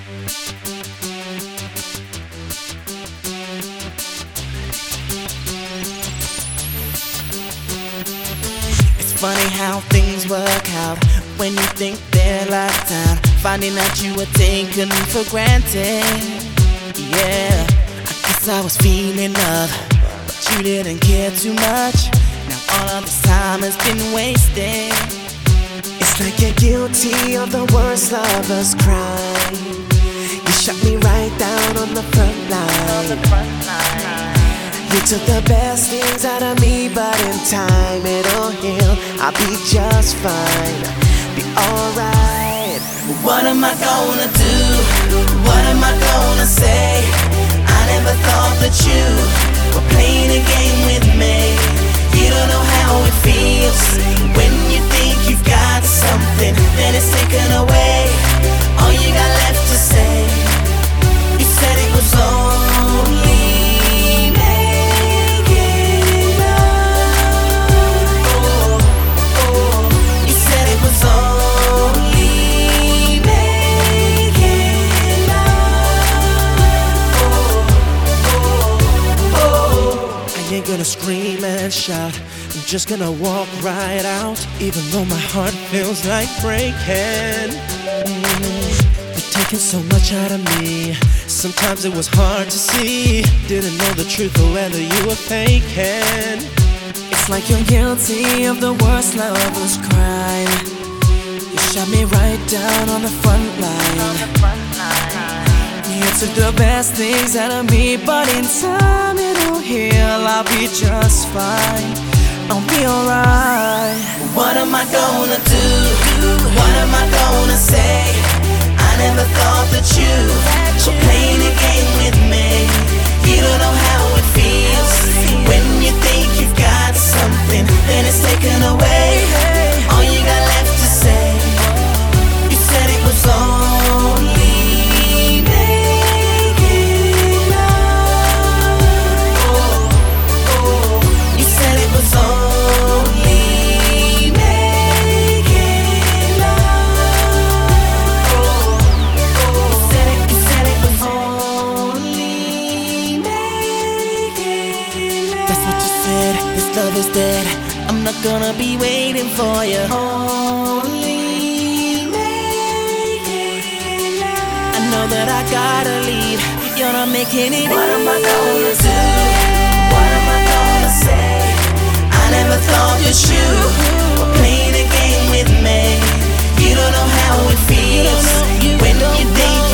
It's funny how things work out when you think they're locked down, finding out you were taken for granted. Yeah, I guess I was feeling love, but you didn't care too much. Now all of this time has been wasted. It's like you're guilty of the worst lover's crime. You shut me right down on the front line. You took the best things out of me, but in time it'll heal. I'll be just fine, be alright. What am I gonna do? What am I gonna say? I never thought that you were playing a game with me. You don't know how it feels when you think you've got something, then it's taken away. All you got left to say, you said it was only making love. You said it was only making love. I ain't gonna scream and shout, I'm just gonna walk right out, even though my heart feels like breaking. You're taking so much out of me, sometimes it was hard to see. Didn't know the truth or whether you were faking. It's like you're guilty of the worst lover's crime. You shot me right down on the front line. You took the best things out of me, but in time it'll heal. I'll be just fine, I'll be alright. What am I gonna do? What am I gonna say? I never thought that you were playing a game with me. You don't know how it feels when you think you've got something, then it's taken away. All you got left to say, you said it was only making love. You said it was only making love. You said it was only making love. That's what you said, this love is dead. I'm not gonna be waiting for you. Only making love. I know that I gotta leave, you're not making it. What am I gonna do? What am I gonna say? I never thought that you were playing a game with me. You don't know how it feels when you think